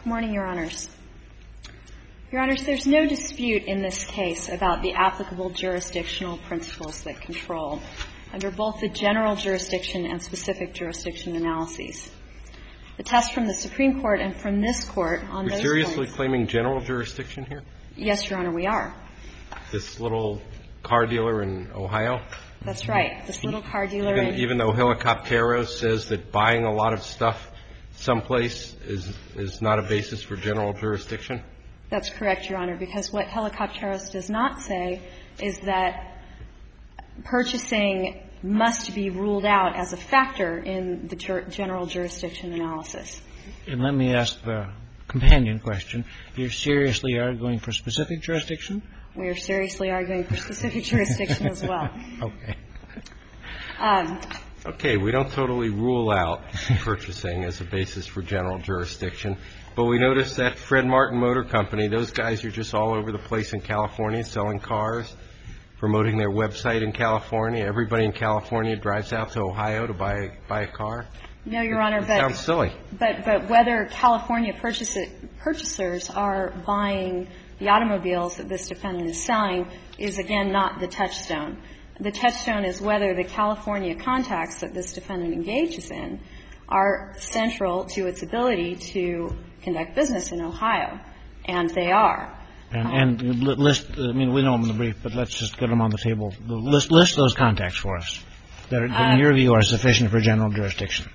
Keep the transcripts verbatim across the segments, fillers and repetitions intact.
Good morning, Your Honors. Your Honors, there's no dispute in this case about the applicable jurisdictional principles that control under both the general jurisdiction and specific jurisdiction analyses. The test from the Supreme Court and from this Court on those points. You're seriously claiming general jurisdiction here? Yes, Your Honor, we are. This little car dealer in Ohio? That's right. This little car dealer even, in Even though Helicopteros says that buying a lot of stuff someplace is is not a basis for general jurisdiction? That's correct, Your Honor, because what Helicopteros does not say is that purchasing must be ruled out as a factor in the jur- general jurisdiction analysis. And let me ask the companion question. You're seriously arguing for specific jurisdiction? We are seriously arguing for specific jurisdiction as well. Okay. Um, okay, we don't totally rule out purchasing as a basis for general jurisdiction, but we notice that Fred Martin Motor Company, those guys are just all over the place in California selling cars, promoting their website in California. Everybody in California drives out to Ohio to buy buy a car. No, Your Honor, it but sounds silly. But but whether California purchase purchasers are buying the automobiles that this defendant is selling is, again, not the touchstone. The touchstone is whether the California contacts that this defendant engages in are central to its ability to conduct business in Ohio, and they are. And, and list, I mean, we know them in the brief, but let's just get them on the table. List, list those contacts for us that, are, that in your view, are sufficient for general jurisdiction.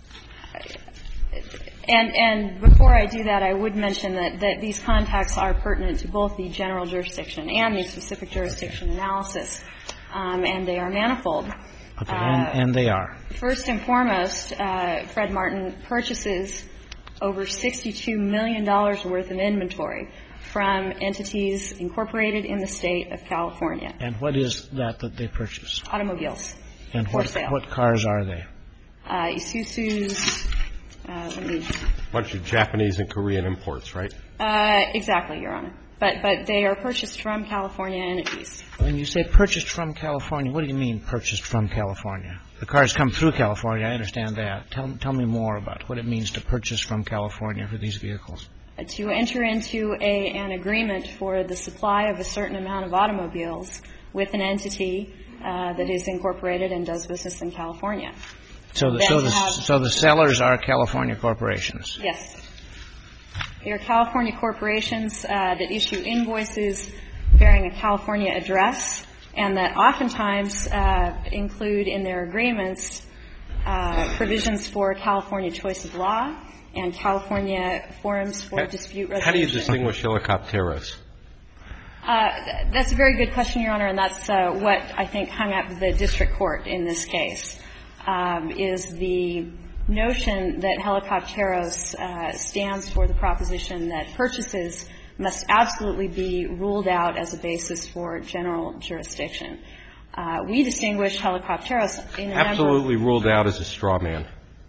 And, and before I do that, I would mention that, that these contacts are pertinent to both the general jurisdiction and the specific jurisdiction analysis, um, and they are manifold. Okay, and, uh, and they are. First and foremost, uh, Fred Martin purchases over sixty-two million dollars worth of inventory from entities incorporated in the state of California. And what is that that they purchase? Automobiles. And for what, sale. what cars are they? Uh, Isuzu's. Uh, let me. A bunch of Japanese and Korean imports, right? Uh, exactly, Your Honor. But but they are purchased from California entities. When you say purchased from California, what do you mean purchased from California? The cars come through California. I understand that. Tell tell me more about what it means to purchase from California for these vehicles. Uh, to enter into a an agreement for the supply of a certain amount of automobiles with an entity uh, that is incorporated and does business in California. So the, so, the, so the sellers are California corporations? Yes. They are California corporations uh, that issue invoices bearing a California address and that oftentimes uh, include in their agreements uh, provisions for California choice of law and California forums for how, dispute resolution. How do you distinguish Helicopteros? Uh, that's a very good question, Your Honor, and that's uh, what I think hung up the district court in this case. Um, is the notion that Helicopteros uh, stands for the proposition that purchases must absolutely be ruled out as a basis for general jurisdiction. Uh, we distinguish Helicopteros in a absolutely number ruled out as a straw man.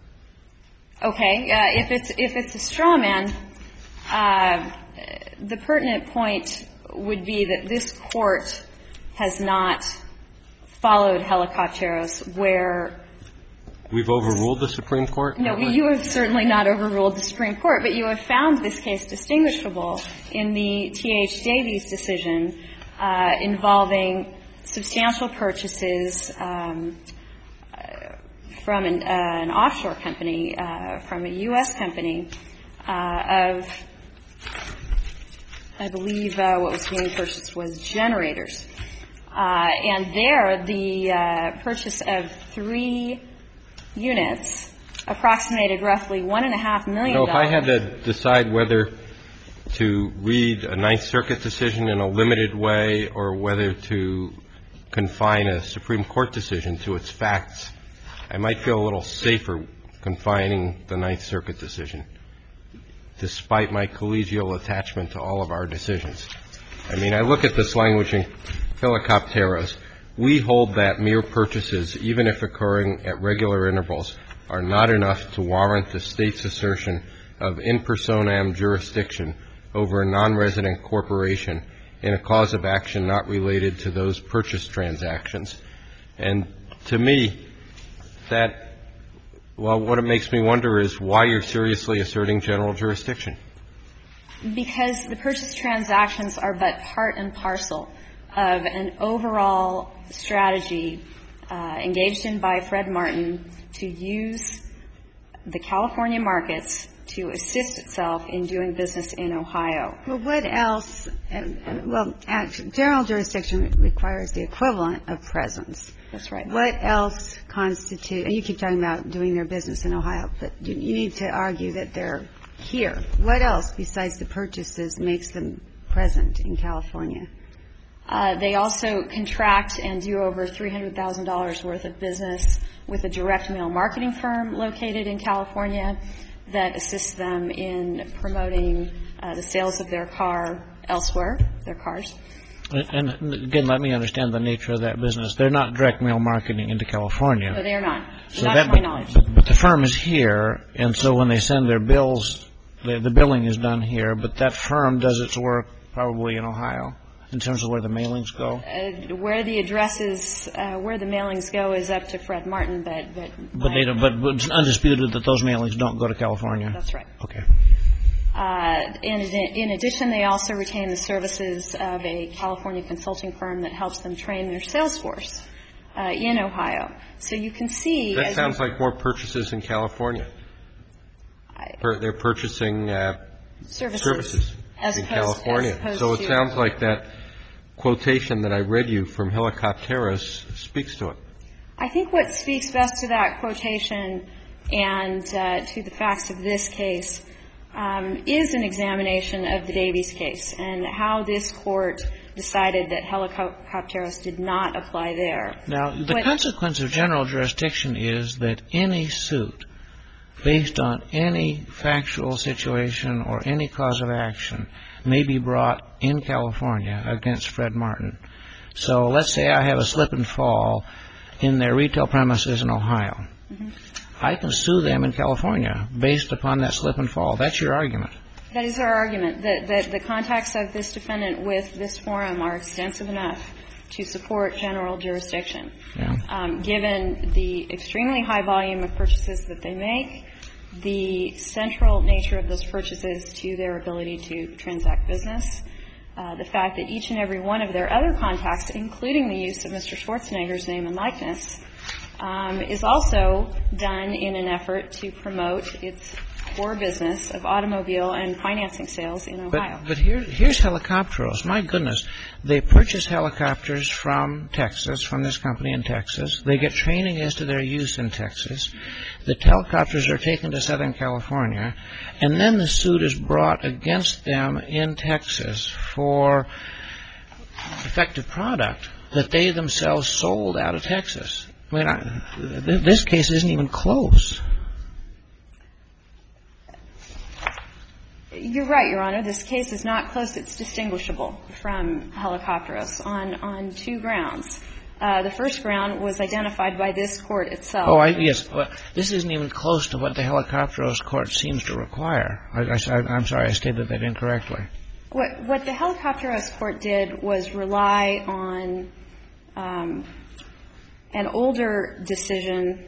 Okay. Uh, if it's if it's a straw man, uh, the pertinent point would be that this court has not followed Helicopteros where We've overruled the Supreme Court? No, you have certainly not overruled the Supreme Court, but you have found this case distinguishable in the T H. Davies decision uh, involving substantial purchases um, uh, from an, uh, an offshore company, uh, from a U S company, uh, of, I believe uh, what was being purchased was generators. Uh, and there, the uh, purchase of three units approximated roughly one and a half million dollars. No, if I had to decide whether to read a Ninth Circuit decision in a limited way or whether to confine a Supreme Court decision to its facts, I might feel a little safer confining the Ninth Circuit decision, despite my collegial attachment to all of our decisions. I mean, I look at this language in Helicopteros. We hold that mere purchases, even if occurring at regular intervals, are not enough to warrant the state's assertion of in personam jurisdiction over a non-resident corporation in a cause of action not related to those purchase transactions. And to me, that, well, what it makes me wonder is why you're seriously asserting general jurisdiction. Because the purchase transactions are but part and parcel of an overall strategy uh, engaged in by Fred Martin to use the California markets to assist itself in doing business in Ohio. Well, what else? Uh, well, actually, general jurisdiction requires the equivalent of presence. That's right. What else constitutes, and you keep talking about doing their business in Ohio, but you, you need to argue that they're here. What else besides the purchases makes them present in California? Uh, they also contract and do over three hundred thousand dollars worth of business with a direct mail marketing firm located in California that assists them in promoting uh, the sales of their car elsewhere, their cars. And, and again, let me understand the nature of that business. They're not direct mail marketing into California. No, they are not. So not that, to my knowledge. But, but the firm is here, and so when they send their bills, the, the billing is done here, but that firm does its work probably in Ohio in terms of where the mailings go? Uh, where the addresses, uh, where the mailings go is up to Fred Martin, but... But, but, they don't, but, but it's undisputed that those mailings don't go to California? That's right. Okay. Uh, in, in addition, they also retain the services of a California consulting firm that helps them train their sales force uh, in Ohio. So you can see... That sounds like more purchases in California. I, They're purchasing uh, services, services as in opposed, California. As opposed so it to, sounds like that quotation that I read you from Helicopteros speaks to it. I think what speaks best to that quotation and uh, to the facts of this case um, is an examination of the Davies case and how this court decided that Helicopteros did not apply there. Now, the what, consequence of general jurisdiction is that any suit based on any factual situation or any cause of action may be brought in California against Fred Martin. So let's say I have a slip and fall in their retail premises in Ohio. Mm-hmm. I can sue them in California based upon that slip and fall. That's your argument. That is our argument, that, that the contacts of this defendant with this forum are extensive enough to support general jurisdiction. Yeah. Um, given the extremely high volume of purchases that they make, the central nature of those purchases to their ability to transact business, uh, the fact that each and every one of their other contacts, including the use of Mister Schwarzenegger's name and likeness, um, is also done in an effort to promote its core business of automobile and financing sales in Ohio. But, but here, here's Helicopteros. My goodness. They purchase helicopters from Texas, from this company in Texas. They get training as to their use in Texas. The helicopters are taken to Southern California. And then the suit is brought against them in Texas for defective product that they themselves sold out of Texas. I mean, I, th- this case isn't even close. You're right, Your Honor. This case is not close. It's distinguishable from Helicopteros on, on two grounds. Uh, the first ground was identified by this court itself. Oh, I, yes. Well, this isn't even close to what the Helicopteros court seems to require. I, I, I'm sorry, I stated that incorrectly. What, what the Helicopteros court did was rely on um, an older decision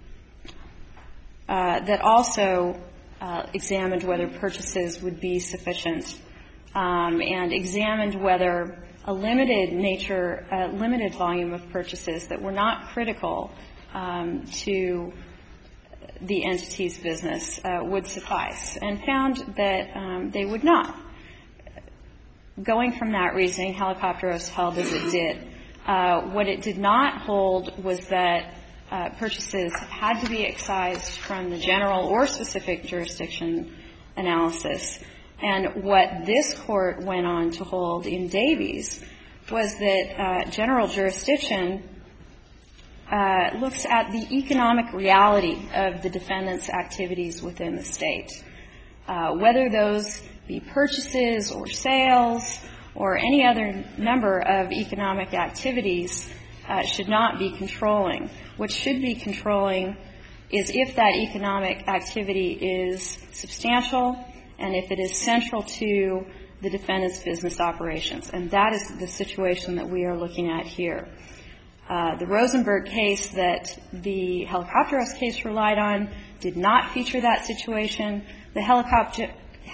uh, that also Uh, examined whether purchases would be sufficient um, and examined whether a limited nature, a limited volume of purchases that were not critical um, to the entity's business uh, would suffice and found that um, they would not. Going from that reasoning, Helicopteros held as it did. Uh, what it did not hold was that Uh, purchases had to be excised from the general or specific jurisdiction analysis. And what this court went on to hold in Davies was that uh, general jurisdiction uh, looks at the economic reality of the defendant's activities within the state, uh, whether those be purchases or sales or any other number of economic activities uh, should not be controlling. What should be controlling is if that economic activity is substantial and if it is central to the defendant's business operations. And that is the situation that we are looking at here. Uh, the Rosenberg case that the Helicopteros case relied on did not feature that situation. The Helicopter,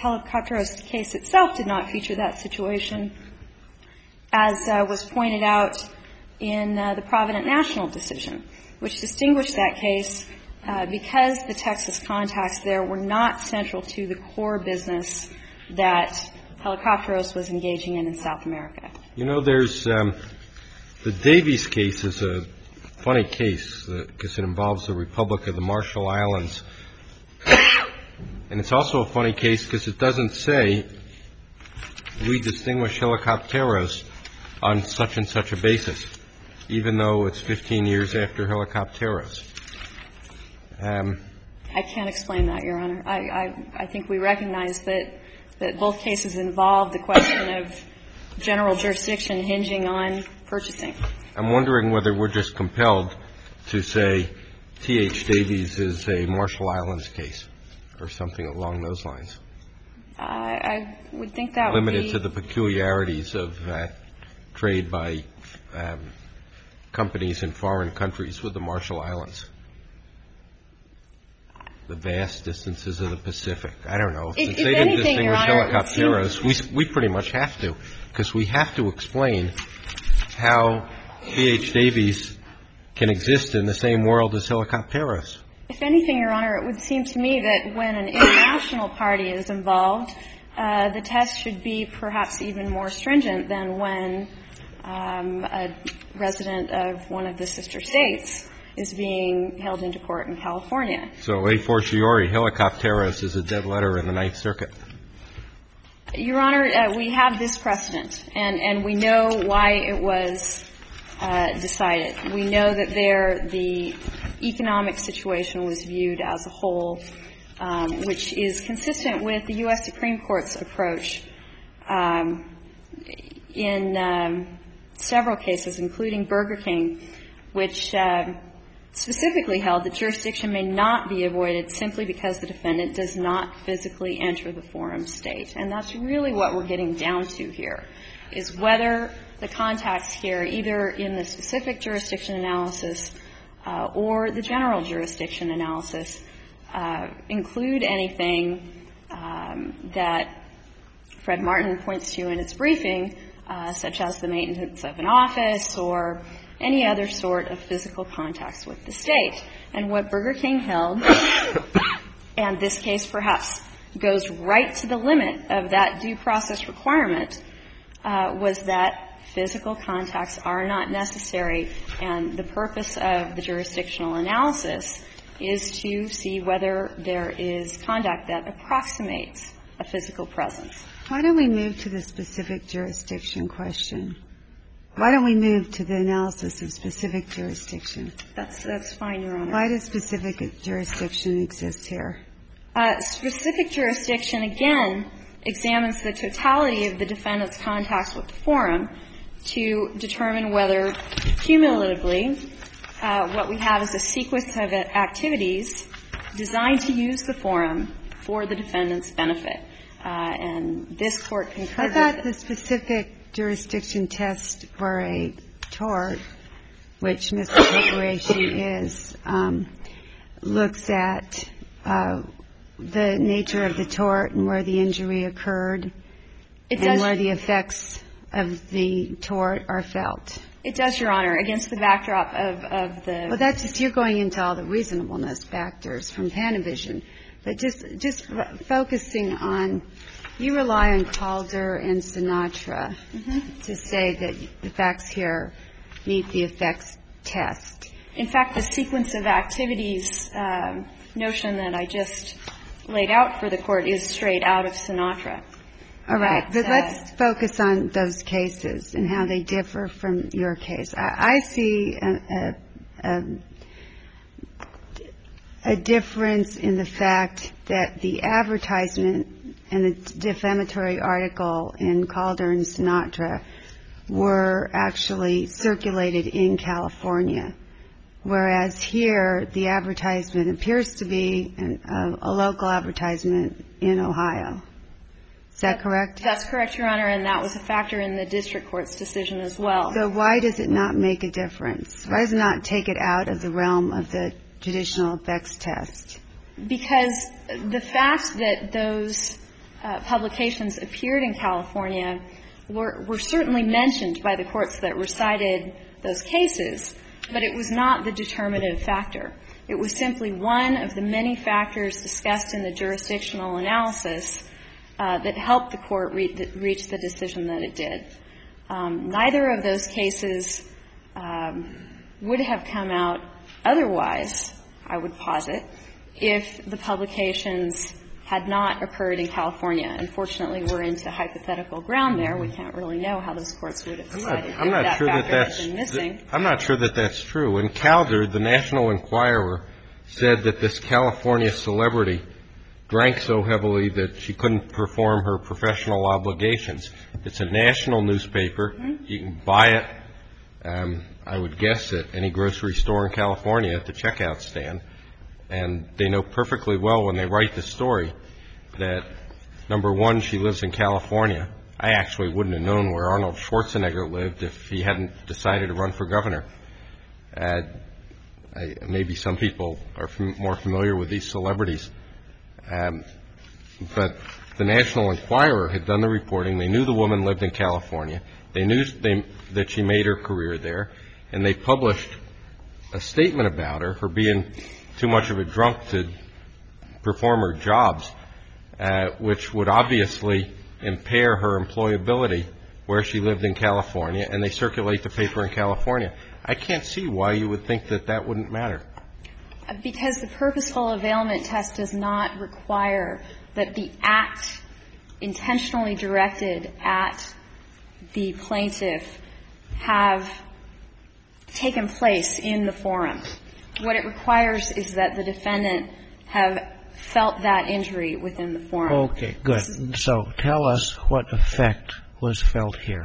Helicopteros case itself did not feature that situation, as uh, was pointed out in uh, the Provident National decision, which distinguished that case uh, because the Texas contacts there were not central to the core business that Helicopteros was engaging in in South America. You know, there's um, the Davies case is a funny case because it involves the Republic of the Marshall Islands. And it's also a funny case because it doesn't say we distinguish Helicopteros on such and such a basis, even though it's fifteen years after Helicopteros. Um, I can't explain that, Your Honor. I, I, I think we recognize that, that both cases involve the question of general jurisdiction hinging on purchasing. I'm wondering whether we're just compelled to say T H. Davies is a Marshall Islands case or something along those lines. I, I would think that Limited would be... to the peculiarities of uh, trade by um, companies in foreign countries with the Marshall Islands. The vast distances of the Pacific. I don't know. If, Since if they didn't anything, distinguish Your Honor, Helicopteros, we, we pretty much have to, because we have to explain how T H. Davies can exist in the same world as Helicopteros. If anything, Your Honor, it would seem to me that when an international party is involved, uh, the test should be perhaps even more stringent than when um, a resident of one of the sister states is being held into court in California. So, a fortiori, Helicopteros is a dead letter in the Ninth Circuit. Your Honor, uh, we have this precedent, and, and we know why it was uh, decided. We know that there the economic situation was viewed as a whole, um, which is consistent with the U S. Supreme Court's approach um, in um, several cases, including Burger King, which uh, specifically held that jurisdiction may not be avoided simply because the defendant does not physically enter the forum state. And that's really what we're getting down to here, is whether the contacts here, either in the specific jurisdiction analysis uh, or the general jurisdiction analysis, uh, include anything um, that Fred Martin points to in its briefing, uh, such as the maintenance of an office or any other sort of physical contacts with the state. And what Burger King held, and this case perhaps goes right to the limit of that due process requirement, uh, was that physical contacts are not necessary, and the purpose of the jurisdictional analysis is to see whether there is conduct that approximates a physical presence. Why don't we move to the specific jurisdiction question? Why don't we move to the analysis of specific jurisdiction? That's that's fine, Your Honor. Why does specific jurisdiction exist here? Uh, specific jurisdiction, again, examines the totality of the defendant's contacts with the forum to determine whether, cumulatively, uh, what we have is a sequence of activities designed to use the forum for the defendant's benefit. Uh, and this Court concurred with I thought the specific jurisdiction test for a tort, which misappropriation is, um, looks at uh, the nature of the tort and where the injury occurred it and does, where the effects of the tort are felt. It does, Your Honor, against the backdrop of, of the... Well, that's just, you're going into all the reasonableness factors from Panavision. But just, just focusing on, you rely on Calder and Sinatra mm-hmm. to say that the facts here meet the effects test. In fact, the sequence of activities um, notion that I just laid out for the Court is straight out of Sinatra. All right, but uh, let's focus on those cases and how they differ from your case. I, I see a, a, a, a difference in the fact that the advertisement and the defamatory article in Calder and Sinatra were actually circulated in California, whereas here the advertisement appears to be an, a, a local advertisement in Ohio. Is that correct? That's correct, Your Honor, and that was a factor in the district court's decision as well. So why does it not make a difference? Why does it not take it out of the realm of the traditional effects test? Because the fact that those uh, publications appeared in California were, were certainly mentioned by the courts that recited those cases, but it was not the determinative factor. It was simply one of the many factors discussed in the jurisdictional analysis uh, that helped the court re- reach the decision that it did. Um, neither of those cases um, would have come out otherwise, I would posit, if the publications had not occurred in California. Unfortunately, we're into hypothetical ground there. We can't really know how those courts would have decided I'm not, I'm not if that sure factor that had that's, been missing. I'm not sure that that's true. In Calder, the National Enquirer said that this California celebrity drank so heavily that she couldn't perform her professional obligations. It's a national newspaper. Mm-hmm. You can buy it, um, I would guess, at any grocery store in California at the checkout stand. And they know perfectly well when they write the story that, number one, she lives in California. I actually wouldn't have known where Arnold Schwarzenegger lived if he hadn't decided to run for governor. Uh, I, maybe some people are fam- more familiar with these celebrities. Um, but the National Enquirer had done the reporting. They knew the woman lived in California. They knew they, that she made her career there. And they published a statement about her for being too much of a drunk to perform her jobs, uh, which would obviously impair her employability where she lived in California, and they circulate the paper in California. I can't see why you would think that that wouldn't matter. Because the purposeful availment test does not require that the act intentionally directed at the plaintiff have taken place in the forum. What it requires is that the defendant have felt that injury within the forum. Okay, good. So tell us what effect was felt here.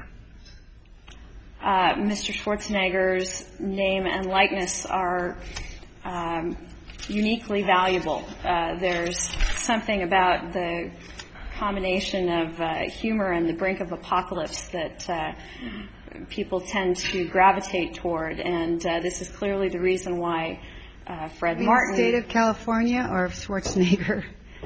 Uh, Mister Schwarzenegger's name and likeness are um, uniquely valuable. Uh, there's something about the combination of uh, humor and the brink of apocalypse that uh, people tend to gravitate toward, and uh, this is clearly the reason why uh, Fred Martin. The state of California or Schwarzenegger?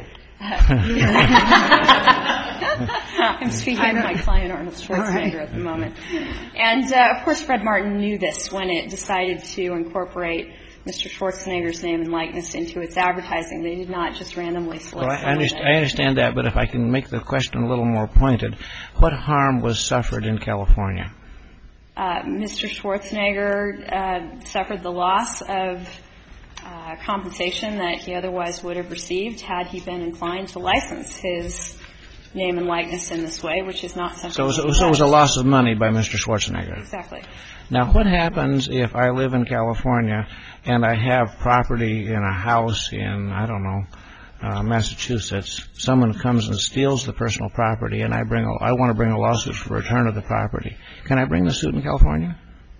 I'm speaking of my client Arnold Schwarzenegger right. at the moment. And, uh, of course, Fred Martin knew this when it decided to incorporate Mister Schwarzenegger's name and likeness into its advertising. They did not just randomly select well, I, understand, I understand that, but if I can make the question a little more pointed, what harm was suffered in California? Uh, Mister Schwarzenegger uh, suffered the loss of uh, compensation that he otherwise would have received had he been inclined to license his name and likeness in this way, which is not something. So, so, so it was a loss of money by Mister Schwarzenegger. Exactly. Now, what happens if I live in California and I have property in a house in, I don't know, uh, Massachusetts? Someone comes and steals the personal property, and I bring a, I want to bring a lawsuit for return of the property. Can I bring the suit in California?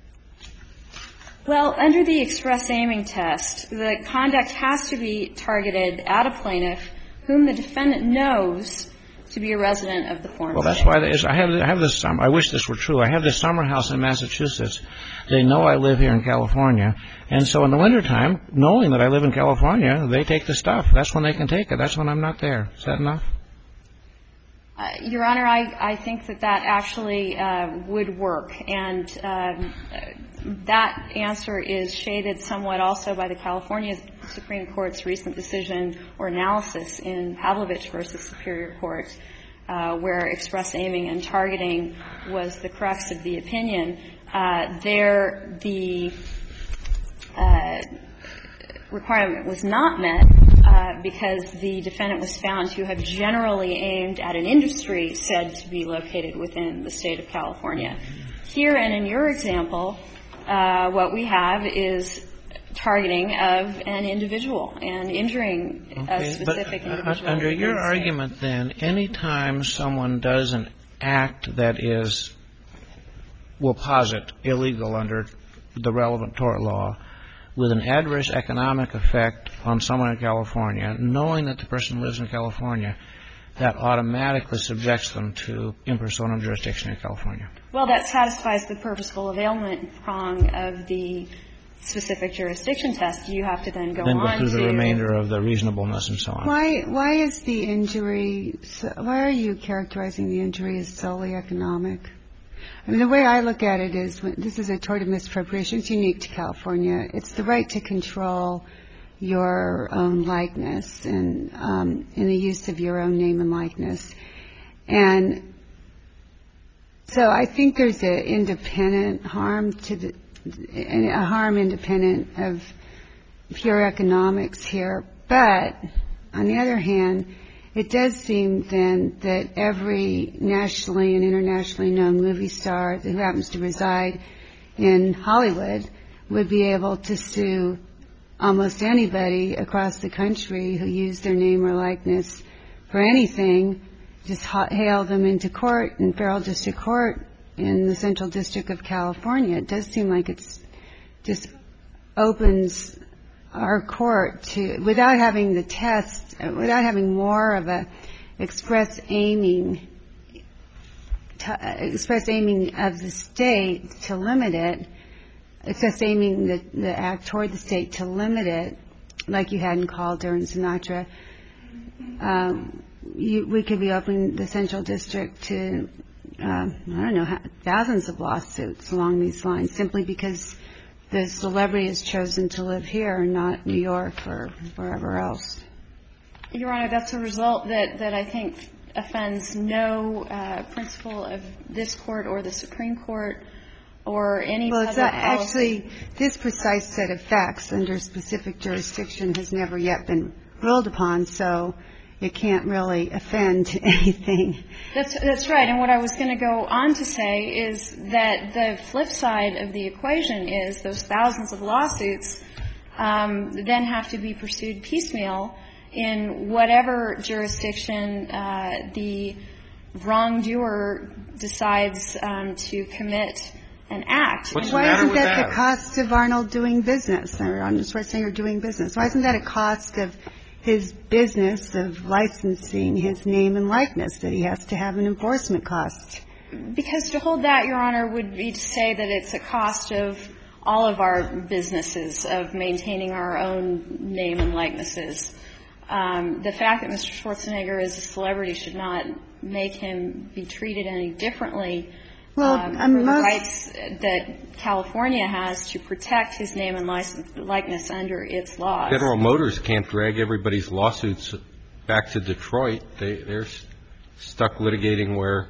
Well, under the express aiming test, the conduct has to be targeted at a plaintiff whom the defendant knows to be a resident of the forum Well, that's state. why there is, I have I have this summer. I wish this were true. I have this summer house in Massachusetts. They know I live here in California, and so in the wintertime, knowing that I live in California, they take the stuff. That's when they can take it. That's when I'm not there. Is that enough? Uh, Your Honor, I, I think that that actually uh, would work, and um, that answer is shaded somewhat also by the California Supreme Court's recent decision or analysis in Pavlovich versus Superior Court, uh, where express aiming and targeting was the crux of the opinion. Uh, there, the uh, requirement was not met uh, because the defendant was found to have generally aimed at an industry said to be located within the state of California. Here, and in your example, uh, what we have is targeting of an individual and injuring okay, a specific but, uh, individual. Under your argument, then, any time someone does an act that is, will posit illegal under the relevant tort law, with an adverse economic effect on someone in California, knowing that the person lives in California, that automatically subjects them to in personam jurisdiction in California. Well, that satisfies the purposeful availment prong of the specific jurisdiction test, you have to then go then on go through to the remainder of the reasonableness and so on. Why why is the injury, why are you characterizing the injury as solely economic? I mean, the way I look at it is, when, this is a tort of misappropriation. It's unique to California. It's the right to control your own likeness and um, in the use of your own name and likeness. And so I think there's an independent harm to the, a harm independent of pure economics here. But on the other hand, it does seem then that every nationally and internationally known movie star who happens to reside in Hollywood would be able to sue almost anybody across the country who used their name or likeness for anything, just hail them into court in Federal District Court in the Central District of California. It does seem like it's just opens our court to, without having the test, without having more of a express aiming, to, express aiming of the state to limit it, express aiming the, the act toward the state to limit it, like you had in Calder and Sinatra. Um, you, we could be opening the Central District to, uh, I don't know, thousands of lawsuits along these lines, simply because the celebrity has chosen to live here and not New York or wherever else. Your Honor, that's a result that, that I think offends no uh, principle of this Court or the Supreme Court or any well, public it's not policy. Actually, this precise set of facts under specific jurisdiction has never yet been ruled upon, so it can't really offend anything. That's, that's right. And what I was going to go on to say is that the flip side of the equation is those thousands of lawsuits um, then have to be pursued piecemeal in whatever jurisdiction uh, the wrongdoer decides um, to commit an act. What's the Why matter isn't with that, that? the cost of Arnold doing business, or Arnold Schwarzenegger doing business? Why isn't that a cost of his business of licensing his name and likeness, that he has to have an enforcement cost? Because to hold that, Your Honor, would be to say that it's a cost of all of our businesses, of maintaining our own name and likenesses. Um, the fact that Mister Schwarzenegger is a celebrity should not make him be treated any differently. Well, um, um, for the most rights that California has to protect his name and license, likeness under its laws. General Motors can't drag everybody's lawsuits back to Detroit. They, they're stuck litigating where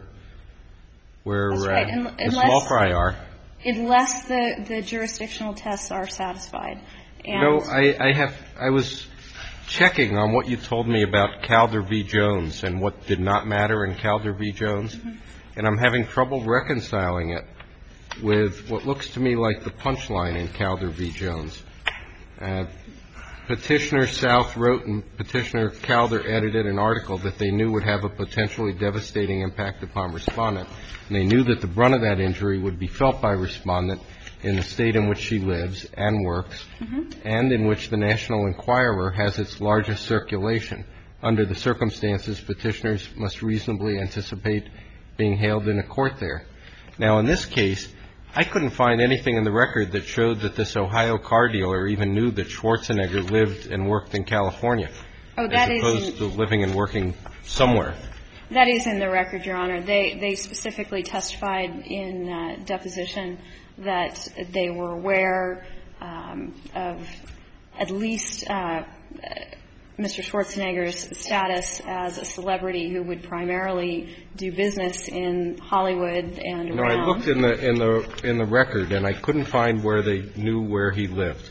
where That's right. uh, the Unless- small fry are. Unless the, the jurisdictional tests are satisfied. And No, I, I have. I was checking on what you told me about Calder v. Jones and what did not matter in Calder v. Jones, mm-hmm. and I'm having trouble reconciling it with what looks to me like the punchline in Calder v. Jones. Uh, Petitioner South wrote and Petitioner Calder edited an article that they knew would have a potentially devastating impact upon respondent, and they knew that the brunt of that injury would be felt by respondent in the state in which she lives and works, mm-hmm. and in which the National Enquirer has its largest circulation. Under the circumstances, petitioners must reasonably anticipate being hailed in a court there. Now, in this case, I couldn't find anything in the record that showed that this Ohio car dealer even knew that Schwarzenegger lived and worked in California, oh, that as opposed is to living and working somewhere. That is in the record, Your Honor. They they specifically testified in uh, deposition that they were aware um, of at least uh, Mister Schwarzenegger's status as a celebrity who would primarily do business in Hollywood and No, around. I looked in the in the in the record and I couldn't find where they knew where he lived.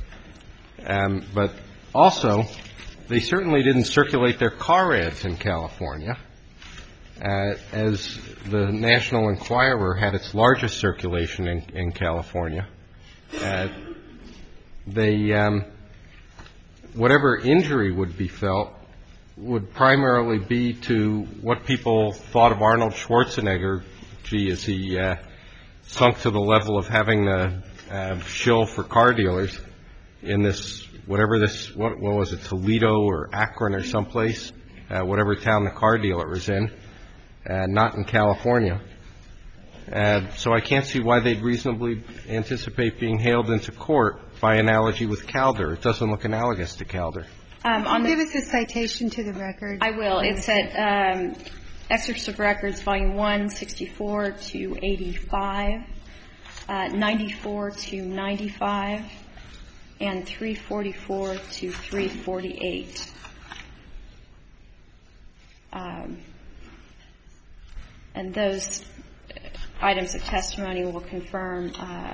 Um, but also, they certainly didn't circulate their car ads in California, uh, as the National Enquirer had its largest circulation in, in California. Uh, they um, whatever injury would be felt would primarily be to what people thought of Arnold Schwarzenegger. Gee, is he uh, sunk to the level of having a, a shill for car dealers in this, whatever this, what, what was it, Toledo or Akron or someplace, uh, whatever town the car dealer was in, uh, not in California. Uh, so I can't see why they'd reasonably anticipate being hailed into court by analogy with Calder. It doesn't look analogous to Calder. Um, on the, Give us a citation to the record. I will. It's at um, Excerpts of Records, Volume one, sixty-four to eighty-five, uh, ninety-four to ninety-five, and three forty-four to three forty-eight. Um, and those items of testimony will confirm, uh,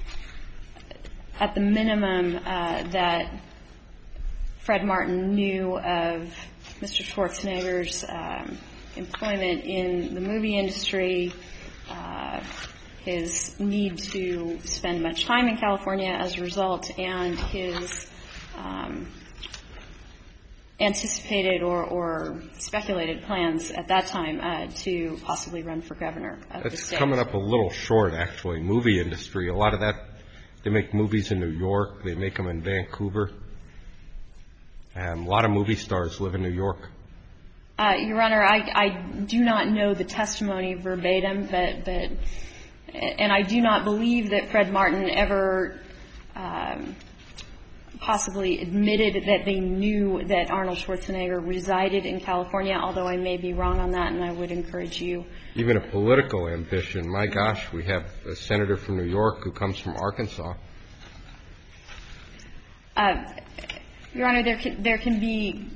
at the minimum, uh, that Fred Martin knew of Mister Schwarzenegger's um, employment in the movie industry, uh, his need to spend much time in California as a result, and his um, anticipated or, or speculated plans at that time uh, to possibly run for governor of the That's state. coming up a little short, actually. Movie industry, a lot of that, they make movies in New York. They make them in Vancouver. Um, a lot of movie stars live in New York. Uh, Your Honor, I, I do not know the testimony verbatim, but, but and I do not believe that Fred Martin ever um, possibly admitted that they knew that Arnold Schwarzenegger resided in California, although I may be wrong on that, and I would encourage you. Even a political ambition. My gosh, we have a senator from New York who comes from Arkansas. Uh, Your Honor, there can, there can be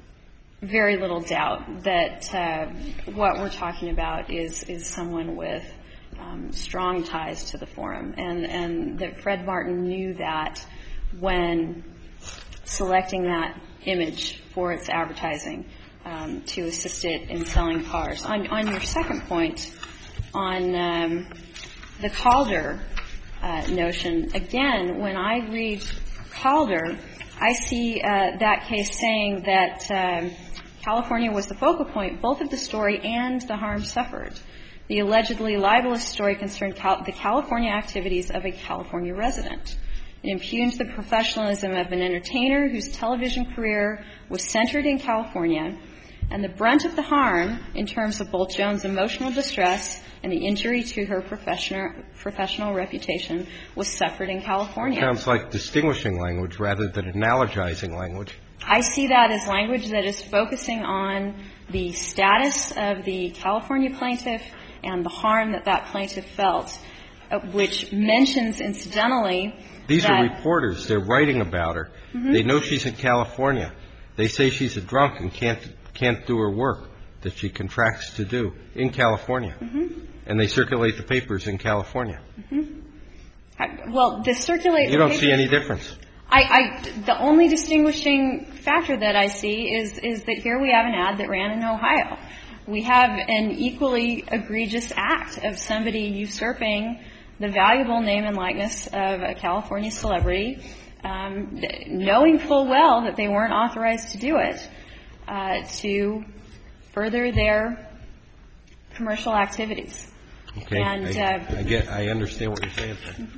very little doubt that uh, what we're talking about is, is someone with um, strong ties to the forum, and, and that Fred Martin knew that when selecting that image for its advertising um, to assist it in selling cars. On, on your second point, on um, the Calder uh, notion, again, when I read Calder, I see uh, that case saying that um, California was the focal point both of the story and the harm suffered. The allegedly libelous story concerned Cal- the California activities of a California resident. It impugns the professionalism of an entertainer whose television career was centered in California, and the brunt of the harm, in terms of both Jones' emotional distress and the injury to her professional, professional reputation, was suffered in California. Sounds like distinguishing language rather than analogizing language. I see that as language that is focusing on the status of the California plaintiff and the harm that that plaintiff felt, uh, which mentions, incidentally, These that are reporters. They're writing about her. Mm-hmm. They know she's in California. They say she's a drunk and can't can't do her work that she contracts to do in California. Mm-hmm. And they circulate the papers in California. Mm-hmm. I, well, the circulate You the don't papers, see any difference. I, I, the only distinguishing factor that I see is, is that here we have an ad that ran in Ohio. We have an equally egregious act of somebody usurping the valuable name and likeness of a California celebrity, um, knowing full well that they weren't authorized to do it, uh, to further their commercial activities. Okay. And, I, uh, I get. I understand what you're saying.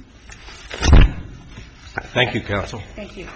Mm-hmm. Thank you, counsel. Thank you.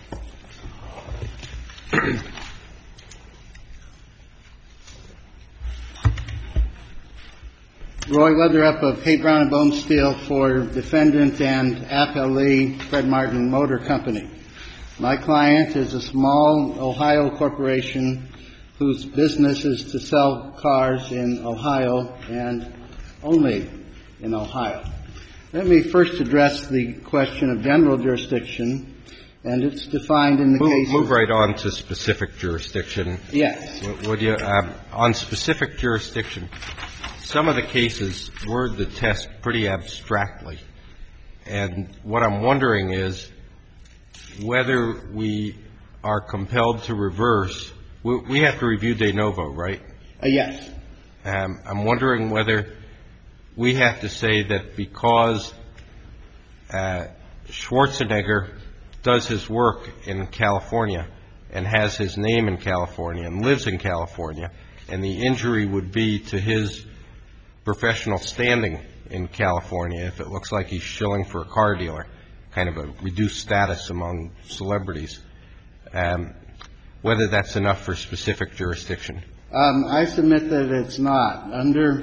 Roy Leatherup of Hay Brown and Bone Steel for defendant and appellee Fred Martin Motor Company. My client is a small Ohio corporation whose business is to sell cars in Ohio and only in Ohio. Let me first address the question of general jurisdiction, and it's defined in the move, case. Move right on to specific jurisdiction. Yes. Would you, um, on specific jurisdiction, some of the cases word the test pretty abstractly. And what I'm wondering is whether we are compelled to reverse. We, we have to review de novo, right? Uh, yes. Um, I'm wondering whether we have to say that because uh, Schwarzenegger does his work in California and has his name in California and lives in California, and the injury would be to his professional standing in California if it looks like he's shilling for a car dealer, kind of a reduced status among celebrities, um, whether that's enough for specific jurisdiction. Um, I submit that it's not. Under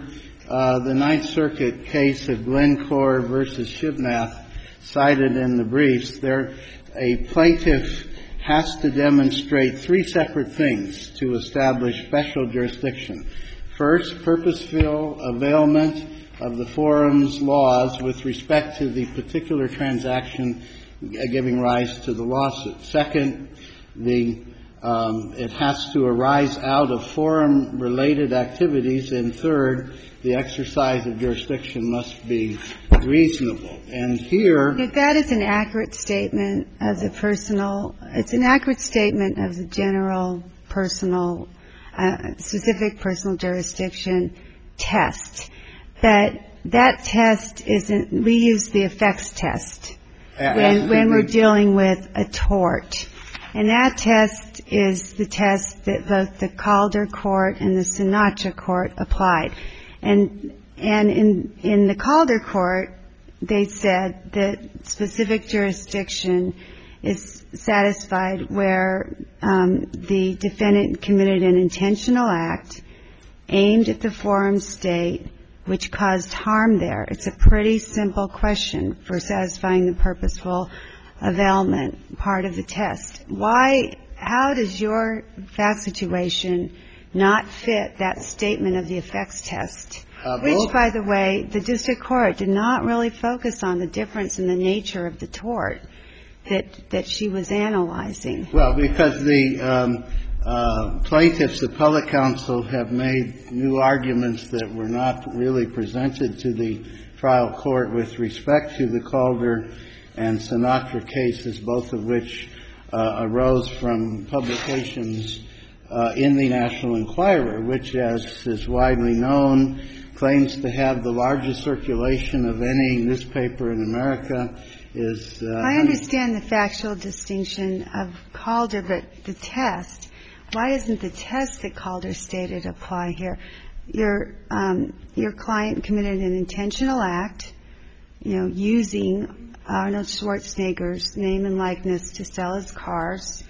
uh, the Ninth Circuit case of Glencore versus Shibnath cited in the briefs, there a plaintiff has to demonstrate three separate things to establish special jurisdiction. First, purposeful availment of the forum's laws with respect to the particular transaction giving rise to the lawsuit. Second, the um, it has to arise out of forum-related activities. And third, the exercise of jurisdiction must be reasonable. And here, if that is an accurate statement of the personal, it's an accurate statement of the general personal, uh, specific personal jurisdiction test. But that test isn't, we use the effects test when, when we're dealing with a tort. And that test is the test that both the Calder court and the Sinatra court applied. And, and in, in the Calder court, they said that specific jurisdiction is satisfied where um, the defendant committed an intentional act aimed at the forum state which caused harm there. It's a pretty simple question for satisfying the purposeful availment part of the test. Why, how does your fact situation not fit that statement of the effects test? Uh, which, by the way, the district court did not really focus on the difference in the nature of the tort that that she was analyzing. Well, because the um, uh, plaintiffs, the appellate counsel, have made new arguments that were not really presented to the trial court with respect to the Calder and Sinatra cases, both of which uh, arose from publications uh, in the National Enquirer, which, as is widely known, claims to have the largest circulation of any newspaper in America. Is uh, I understand the factual distinction of Calder, but the test, why doesn't the test that Calder stated apply here? Your um, your client committed an intentional act, you know, using Arnold Schwarzenegger's name and likeness to sell his cars,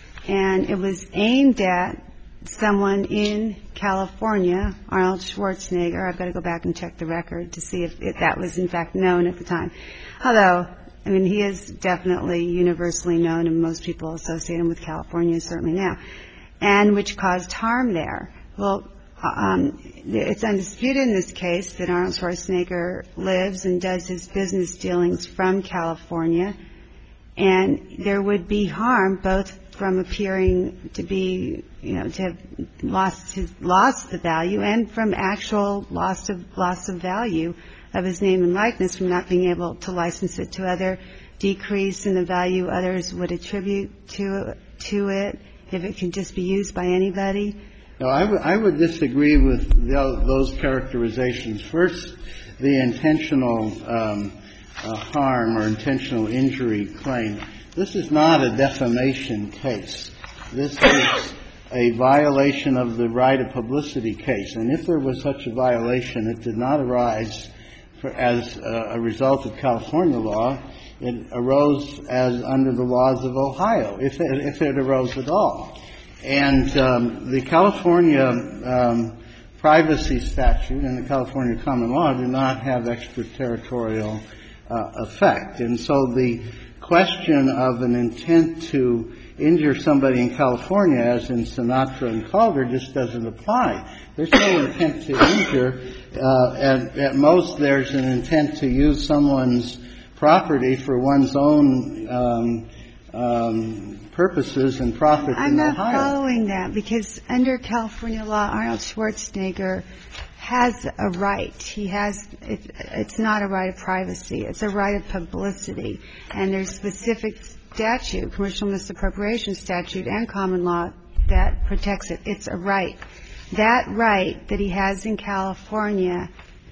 and it was aimed at someone in California, Arnold Schwarzenegger. I've got to go back and check the record to see if, if that was in fact known at the time. Although, I mean, he is definitely universally known, and most people associate him with California, certainly now, and which caused harm there. Well, um, it's undisputed in this case that Arnold Schwarzenegger lives and does his business dealings from California, and there would be harm both from appearing to be, you know, to have lost his, lost the value, and from actual loss of loss of value of his name and likeness from not being able to license it to other, decrease in the value others would attribute to to it if it could just be used by anybody. No, I, w- I would disagree with the, those characterizations. First, the intentional um, uh, harm or intentional injury claim. This is not a defamation case. This is a violation of the right of publicity case. And if there was such a violation, it did not arise for, as uh, a result of California law. It arose as under the laws of Ohio, if it, if it arose at all. And um, the California um, privacy statute and the California common law do not have extraterritorial uh, effect. And so the question of an intent to injure somebody in California, as in Sinatra and Calder, just doesn't apply. There's no intent to injure. Uh, at, at most, there's an intent to use someone's property for one's own um, um, purposes and profit I'm in not Ohio. Following that, because under California law, Arnold Schwarzenegger has a right. He has, it's, it's not a right of privacy. It's a right of publicity. And there's specific statute, commercial misappropriation statute and common law that protects it. It's a right. That right that he has in California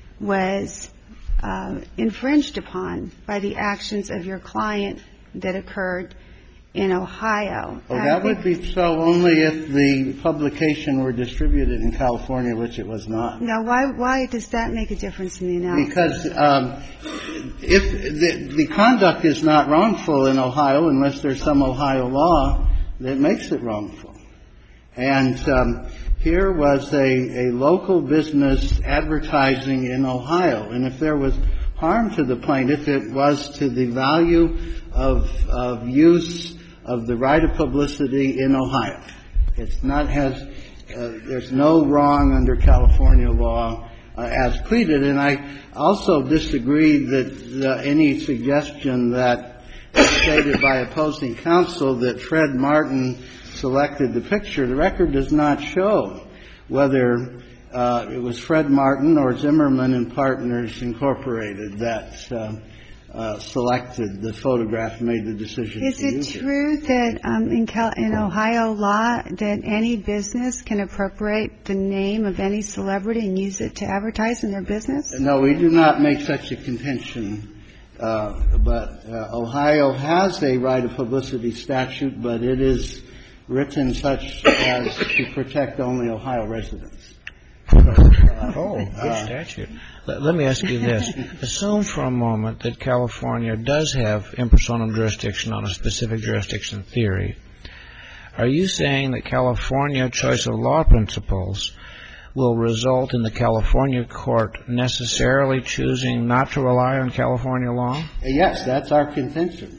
was uh, infringed upon by the actions of your client that occurred in Ohio. Oh, that would be so only if the publication were distributed in California, which it was not. Now, why why does that make a difference in the analysis? Because um, if the, the conduct is not wrongful in Ohio unless there's some Ohio law that makes it wrongful. And um, here was a, a local business advertising in Ohio. And if there was harm to the plaintiff, it was to the value of, of use of the right of publicity in Ohio. It's not has uh, there's no wrong under California law uh, as pleaded. And I also disagree that uh, any suggestion that was stated by opposing counsel that Fred Martin selected the picture. The record does not show whether uh, it was Fred Martin or Zimmerman and Partners Incorporated that uh, uh, selected the photograph and made the decision. Is to it use true it. that um, in, Cal- in Ohio law that any business can appropriate the name of any celebrity and use it to advertise in their business? No, we do not make such a contention. Uh, but uh, Ohio has a right of publicity statute, but it is written such as to protect only Ohio residents. So, uh, Oh, good uh, statute. Let, let me ask you this. Assume for a moment that California does have impersonal jurisdiction on a specific jurisdiction theory. Are you saying that California choice of law principles will result in the California court necessarily choosing not to rely on California law? Yes, that's our contention.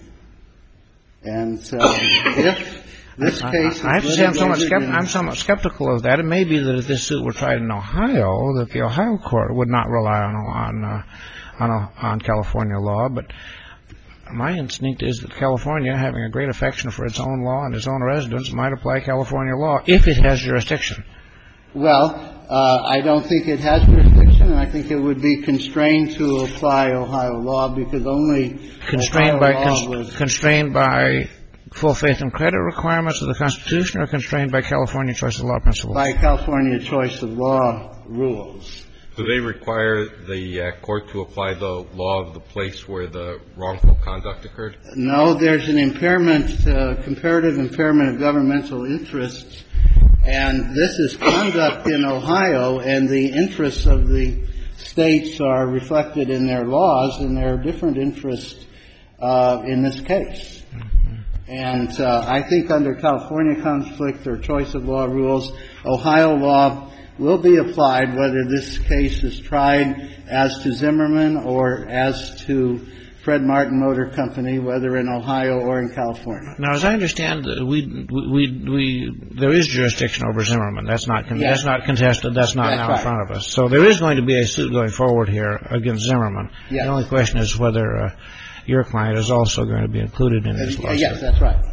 And so if this case I, I have to say I'm somewhat, litigated skept- in- I'm somewhat skeptical of that. It may be that if this suit were tried in Ohio, that the Ohio court would not rely on on uh, on, uh, on California law. But my instinct is that California, having a great affection for its own law and its own residents, might apply California law if it has jurisdiction. Well, uh, I don't think it has jurisdiction, and I think it would be constrained to apply Ohio law because only Constrained Ohio by law cons- was constrained by full faith and credit requirements of the Constitution, or constrained by California choice of law principles? by California choice of law rules. Do they require the uh, court to apply the law of the place where the wrongful conduct occurred? No, there's an impairment, uh, comparative impairment of governmental interests, and this is conduct in Ohio, and the interests of the states are reflected in their laws, and there are different interests uh, in this case. And uh, I think under California conflict or choice of law rules, Ohio law will be applied whether this case is tried as to Zimmerman or as to Fred Martin Motor Company, whether in Ohio or in California. Now, as I understand, we we we, we there is jurisdiction over Zimmerman. That's not con- Yes. that's not contested. That's not That's now right. in front of us. So there is going to be a suit going forward here against Zimmerman. Yes. The only question is whether uh, your client is also going to be included in this Uh, lawsuit. yes, that's right.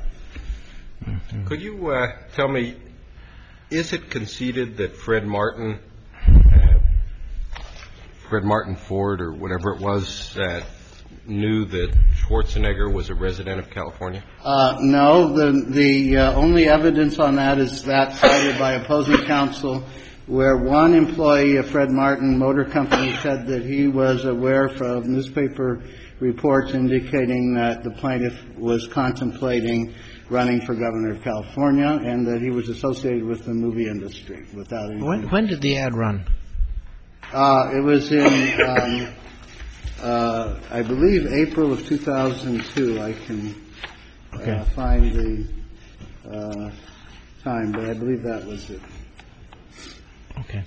Could you uh, tell me, is it conceded that Fred Martin, uh, Fred Martin Ford or whatever it was, uh, knew that Schwarzenegger was a resident of California? Uh, no, the the uh, only evidence on that is that cited by opposing counsel, where one employee of Fred Martin Motor Company said that he was aware of newspaper reports indicating that the plaintiff was contemplating running for governor of California and that he was associated with the movie industry without any. When when did the ad run? Uh, it was in, um, uh, I believe, April of two thousand two. I can Okay. uh, find the uh, time, but I believe that was it. Okay.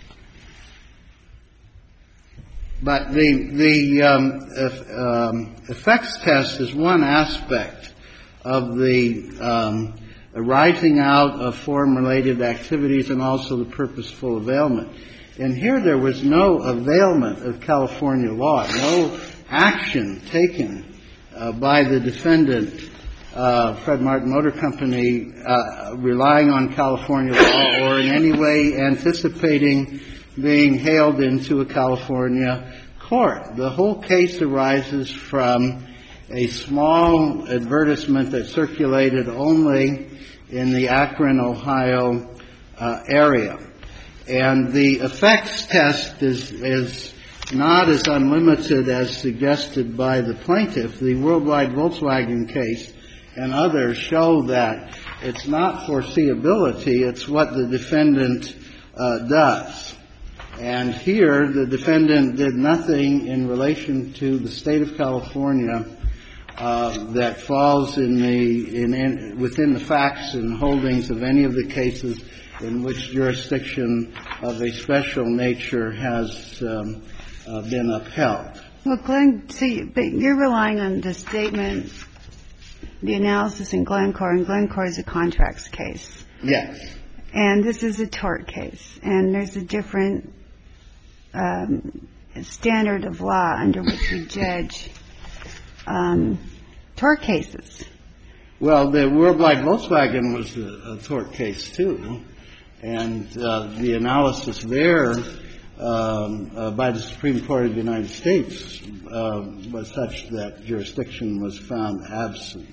But the the um, eff, um, effects test is one aspect of the um, arising out of forum-related activities and also the purposeful availment. And here there was no availment of California law, no action taken uh, by the defendant, uh, Fred Martin Motor Company, uh, relying on California law or in any way anticipating being hailed into a California court. The whole case arises from a small advertisement that circulated only in the Akron, Ohio uh, area. And the effects test is, is not as unlimited as suggested by the plaintiff. The Worldwide Volkswagen case and others show that it's not foreseeability, it's what the defendant uh, does. And here the defendant did nothing in relation to the state of California uh, that falls in the in, in within the facts and holdings of any of the cases in which jurisdiction of a special nature has um, uh, been upheld. Well, Glenn, see, but you're relying on the statement, the analysis in Glencore, and Glencore is a contracts case. Yes. And this is a tort case, and there's a different um, standard of law under which we judge um, tort cases. Well, the Worldwide Volkswagen was a, a tort case, too. And uh, the analysis there um, uh, by the Supreme Court of the United States uh, was such that jurisdiction was found absent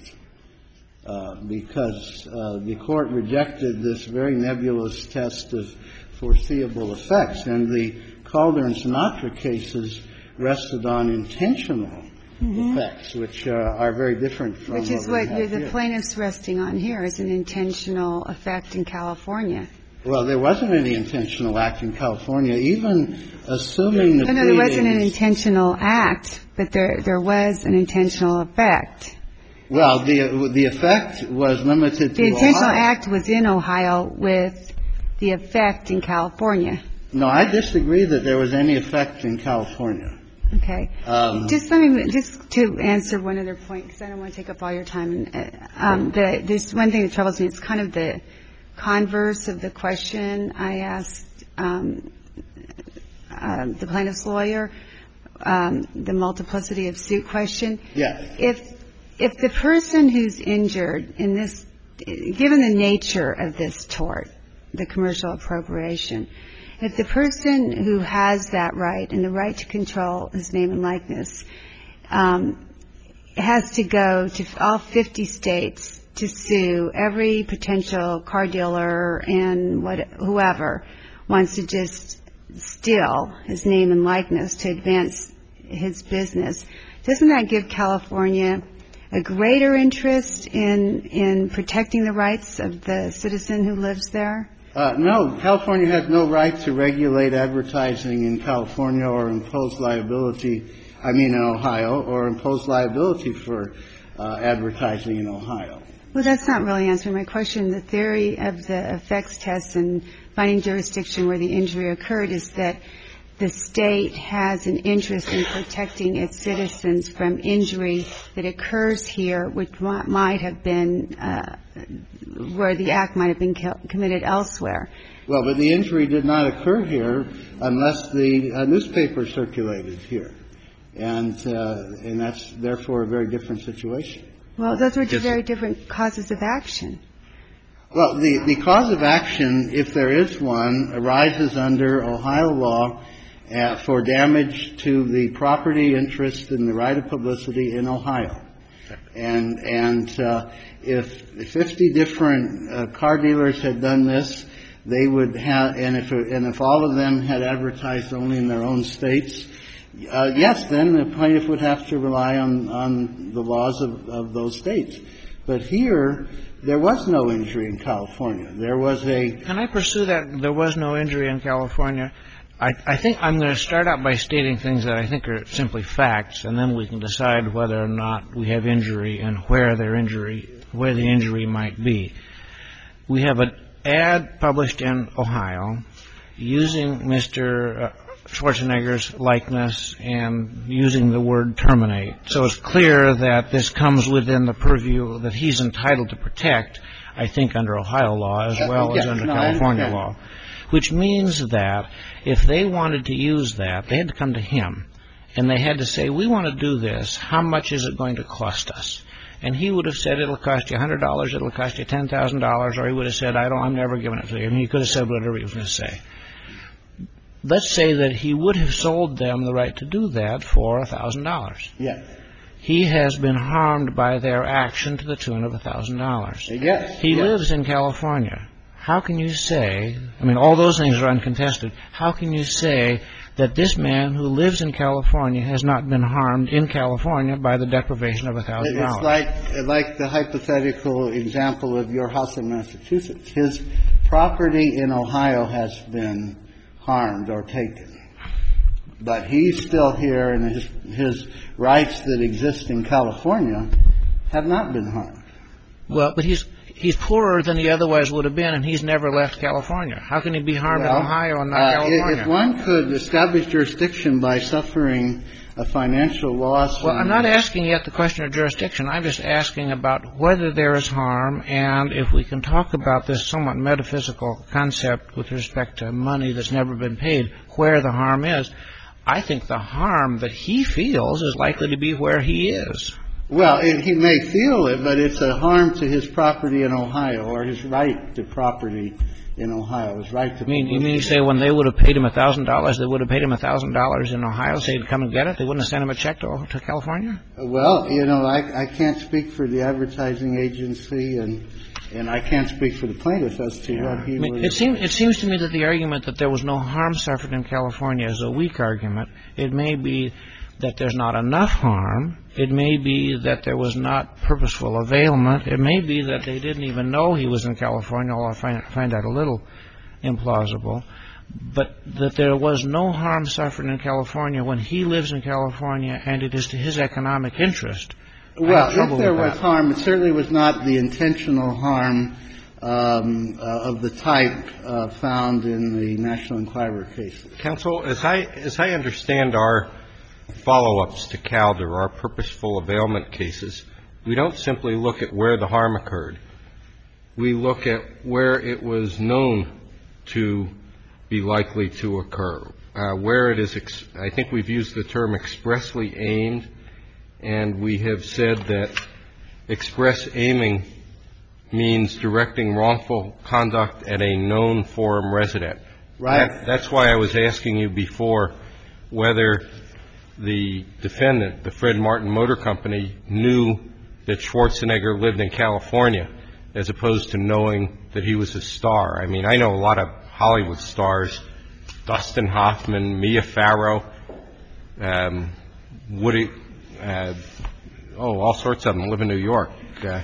uh, because uh, the Court rejected this very nebulous test of foreseeable effects. And the Calder and Sinatra cases rested on intentional Mm-hmm. effects, which uh, are very different from Which is what, what you're the plaintiff's resting on here, is an intentional effect in California. Well, there wasn't any intentional act in California, even assuming the No, no, there wasn't an intentional act, but there there was an intentional effect. Well, the the effect was limited to The intentional Ohio. act was in Ohio with the effect in California. No, I disagree that there was any effect in California. Okay. Um, just let me, just to answer one other point, because I don't want to take up all your time. Um, the, there's one thing that troubles me. It's kind of the converse of the question I asked um, uh, the plaintiff's lawyer, um, the multiplicity of suit question. Yes. If if the person who's injured in this, given the nature of this tort, the commercial appropriation, if the person who has that right and the right to control his name and likeness um, has to go to all fifty states to sue every potential car dealer and what, whoever wants to just steal his name and likeness to advance his business, doesn't that give California a greater interest in in protecting the rights of the citizen who lives there? Uh, no, California has no right to regulate advertising in California or impose liability, I mean in Ohio, or impose liability for uh, advertising in Ohio. Well, that's not really answering my question. The theory of the effects test and finding jurisdiction where the injury occurred is that the state has an interest in protecting its citizens from injury that occurs here, which might have been uh, where the act might have been committed elsewhere. Well, but the injury did not occur here unless the uh, newspaper circulated here, and uh, and that's therefore a very different situation. Well, those were two very different causes of action. Well, the the cause of action, if there is one, arises under Ohio law uh, for damage to the property interest and the right of publicity in Ohio. And and uh, if fifty different uh, car dealers had done this, they would have, and if and if all of them had advertised only in their own states, uh, yes, then the plaintiff would have to rely on on the laws of, of those states. But here, there was no injury in California. There was a. Can I pursue that? There was no injury in California. I, I think I'm going to start out by stating things that I think are simply facts, and then we can decide whether or not we have injury and where their injury, where the injury might be. We have an ad published in Ohio using Mister Schwarzenegger's likeness and using the word terminate. So it's clear that this comes within the purview that he's entitled to protect, I think, under Ohio law as well yes, as under no, California law. Which means that if they wanted to use that, they had to come to him, and they had to say, we want to do this. How much is it going to cost us? And he would have said, it'll cost you one hundred dollars, it'll cost you ten thousand dollars, or he would have said, I don't, I'm never giving it to you. And he could have said whatever he was going to say. Let's say that he would have sold them the right to do that for one thousand dollars. Yes. He has been harmed by their action to the tune of one thousand dollars. Yes. He yes. lives in California. How can you say, I mean, all those things are uncontested. How can you say that this man who lives in California has not been harmed in California by the deprivation of one thousand dollars? It's like, like the hypothetical example of your house in Massachusetts. His property in Ohio has been harmed or taken. But he's still here, and his, his rights that exist in California have not been harmed. Well, but he's He's poorer than he otherwise would have been, and he's never left California. How can he be harmed well, in Ohio and not uh, California? If one could establish jurisdiction by suffering a financial loss. Well, I'm not asking yet the question of jurisdiction. I'm just asking about whether there is harm, and if we can talk about this somewhat metaphysical concept with respect to money that's never been paid, where the harm is. I think the harm that he feels is likely to be where he is. Well, it, he may feel it, but it's a harm to his property in Ohio, or his right to property in Ohio, his right to. I mean, you mean you say when they would have paid him a thousand dollars, they would have paid him a thousand dollars in Ohio, say to come and get it? They wouldn't have sent him a check to, to California? Well, you know, I, I can't speak for the advertising agency, and and I can't speak for the plaintiff as to Yeah. what he I mean, would. It seems it seems to me that the argument that there was no harm suffered in California is a weak argument. It may be that there's not enough harm. It may be that there was not purposeful availment. It may be that they didn't even know he was in California, although I find, find that a little implausible. But that there was no harm suffered in California when he lives in California, and it is to his economic interest. Well, if there was that. harm, it certainly was not the intentional harm um, uh, of the type uh, found in the National Enquirer cases. Counsel, as I as I understand our follow-ups to Calder, our purposeful availment cases, we don't simply look at where the harm occurred. We look at where it was known to be likely to occur, uh, where it is, ex- I think we've used the term expressly aimed, and we have said that express aiming means directing wrongful conduct at a known forum resident. Right. That, that's why I was asking you before whether the defendant, the Fred Martin Motor Company, knew that Schwarzenegger lived in California as opposed to knowing that he was a star. I mean, I know a lot of Hollywood stars, Dustin Hoffman, Mia Farrow, um, Woody, uh, oh, all sorts of them live in New York. Uh,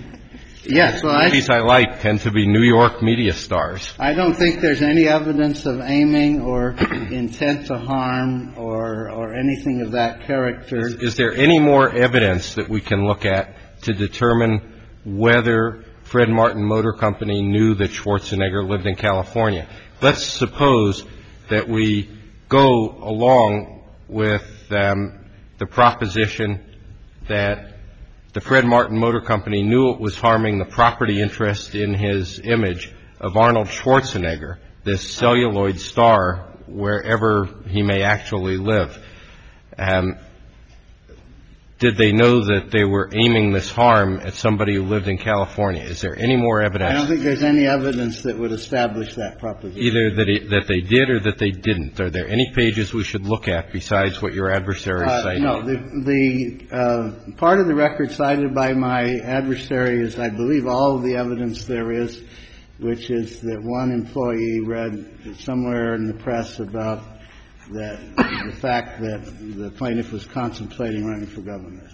Yes, well, I, movies I like tend to be New York media stars. I don't think there's any evidence of aiming or intent to harm or or anything of that character. Is, is there any more evidence that we can look at to determine whether Fred Martin Motor Company knew that Schwarzenegger lived in California? Let's suppose that we go along with um, the proposition that the Fred Martin Motor Company knew it was harming the property interest in his image of Arnold Schwarzenegger, this celluloid star, wherever he may actually live. Um, did they know that they were aiming this harm at somebody who lived in California? Is there any more evidence? I don't think there's any evidence that would establish that proposition. Either that, it, that they did or that they didn't. Are there any pages we should look at besides what your adversary Uh, cited? no, the, the uh, part of the record cited by my adversary is, I believe, all of the evidence there is, which is that one employee read somewhere in the press about that the fact that the plaintiff was contemplating running for governor.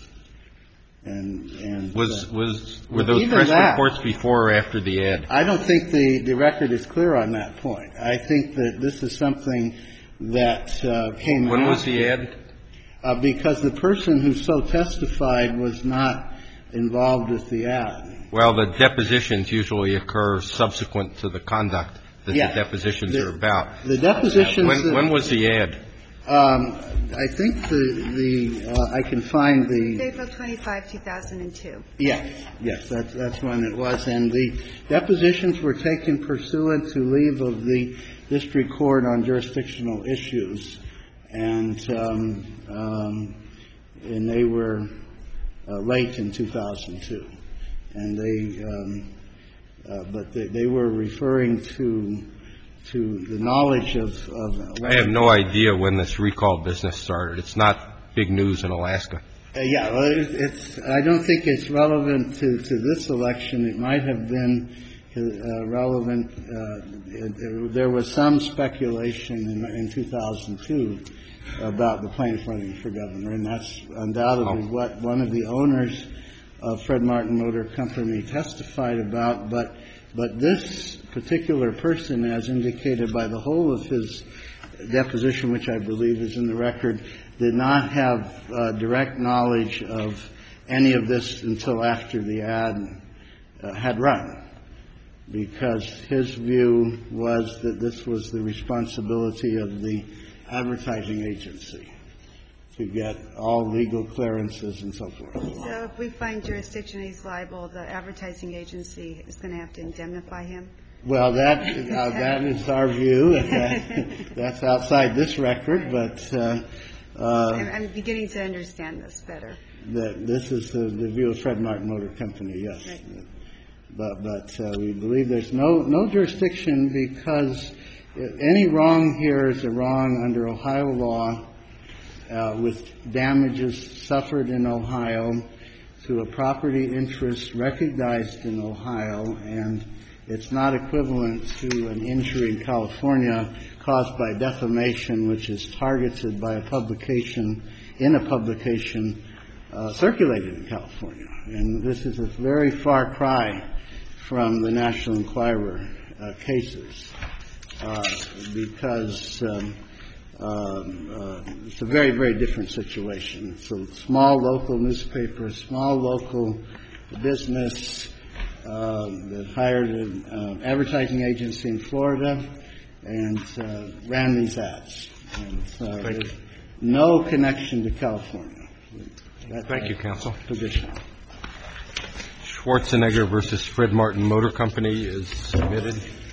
And, and Was uh, was were those even press that, reports before or after the ad? I don't think the, the record is clear on that point. I think that this is something that uh, came When out was the ad? Uh, because the person who so testified was not involved with the ad. Well, the depositions usually occur subsequent to the conduct that Yeah. the depositions The- are about. The depositions. When, that- when was the ad? Um, I think the the uh, I can find the. April twenty-fifth, two thousand two. Yes, yes, that's that's when it was, and the depositions were taken pursuant to leave of the district court on jurisdictional issues, and um, um, and they were uh, late in two thousand two, and they um, uh, but they, they were referring to. to the knowledge of, of I have no idea when this recall business started. It's not big news in Alaska. Uh, yeah, well, it, it's. I don't think it's relevant to, to this election. It might have been uh, relevant. Uh, it, there was some speculation in, in two thousand two about the plaintiff running for governor, and that's undoubtedly Oh. what one of the owners of Fred Martin Motor Company testified about. But but this particular person, as indicated by the whole of his deposition, which I believe is in the record, did not have uh, direct knowledge of any of this until after the ad, uh, had run, because his view was that this was the responsibility of the advertising agency to get all legal clearances and so forth. So if we find jurisdiction he's liable, the advertising agency is going to have to indemnify him? Well, that uh, that is our view. That, that's outside this record, but uh, uh, I'm, I'm beginning to understand this better. That this is the, the view of Fred Martin Motor Company, yes. Right. But but uh, we believe there's no no jurisdiction, because any wrong here is a wrong under Ohio law, uh, with damages suffered in Ohio to a property interest recognized in Ohio, and it's not equivalent to an injury in California caused by defamation, which is targeted by a publication, in a publication uh, circulated in California. And this is a very far cry from the National Enquirer uh, cases, uh, because um, um, uh, it's a very, very different situation. It's a small local newspaper, a small local business uh, that hired an uh, advertising agency in Florida and uh, ran these ads. And uh, there's no connection to California. That's Thank you, counsel. Position. Schwarzenegger versus Fred Martin Motor Company is submitted.